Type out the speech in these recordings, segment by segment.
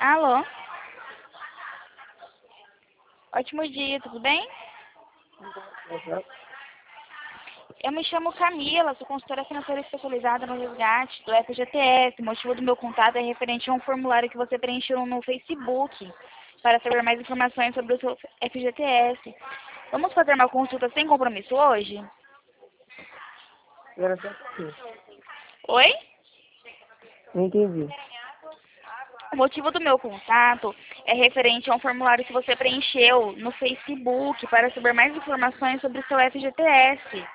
Alô? Ótimo dia, tudo bem? Uhum. Eu me chamo Camila, sou consultora financeira especializada no resgate do FGTS. O motivo do meu contato é referente a um formulário que você preencheu no Facebook para saber mais informações sobre o seu FGTS. Vamos fazer uma consulta sem compromisso hoje? Agora só sim. Oi? Não entendi. O motivo do meu contato é referente a um formulário que você preencheu no Facebook para saber mais informações sobre o seu FGTS.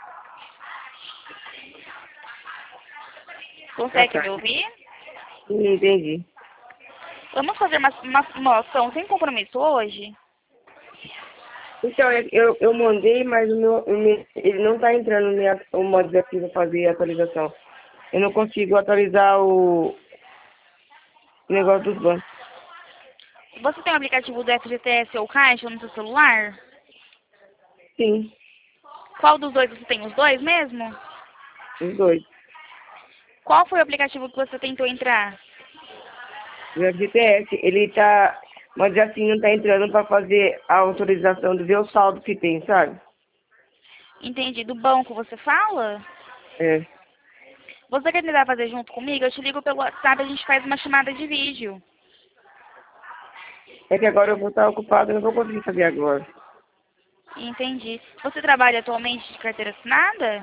Ah, Consegue tá. me ouvir? Sim, entendi. Vamos fazer uma ação sem compromisso hoje? Então, eu mandei, mas ele não está entrando o modo aqui para fazer a atualização. Eu não consigo atualizar o negócio dos bancos. Você tem o aplicativo do FGTS ou Caixa no seu celular? Sim, Qual dos dois você tem? Os dois mesmo? os dois. Qual foi o aplicativo que você tentou entrar? O FGTS, ele está, mas assim, não está entrando para fazer a autorização de ver o saldo que tem, sabe? Entendi. Do banco você fala? É. Você quer tentar fazer junto comigo? Eu te ligo pelo WhatsApp, a gente faz uma chamada de vídeo. É que agora eu vou estar ocupado, eu não vou conseguir fazer agora. Entendi. Você trabalha atualmente de carteira assinada?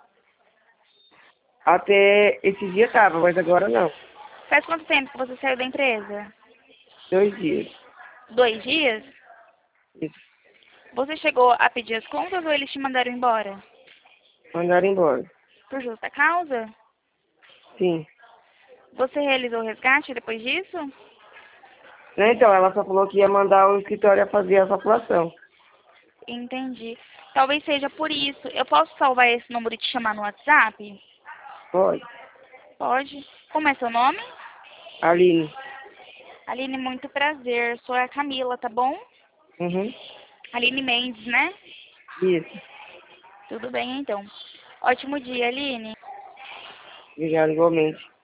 Até esse dia tava, mas agora não. Faz quanto tempo que você saiu da empresa? 2 dias. 2 dias? Isso. Você chegou a pedir as contas ou eles te mandaram embora? Mandaram embora. Por justa causa? Sim. Você realizou o resgate depois disso? Né, então, ela só falou que ia mandar o escritório a fazer a população. Entendi. Talvez seja por isso. Eu posso salvar esse número e te chamar no WhatsApp? Pode. Pode. Como é seu nome? Aline. Aline, muito prazer. Sou a Camila, tá bom? Uhum. Aline Mendes, né? Isso. Tudo bem, então. Ótimo dia, Aline. Obrigado, igualmente.